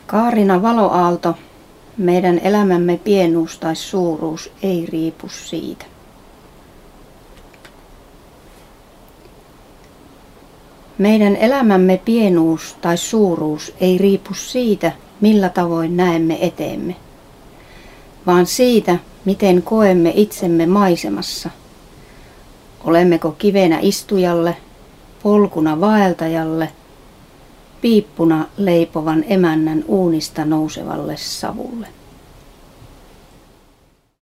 Kaarina Valoaalto, meidän elämämme pienuus tai suuruus ei riipu siitä. Meidän elämämme pienuus tai suuruus ei riipu siitä, millä tavoin näemme eteemme, vaan siitä, miten koemme itsemme maisemassa. Olemmeko kivenä istujalle, polkuna vaeltajalle, piippuna leipovan emännän uunista nousevalle savulle.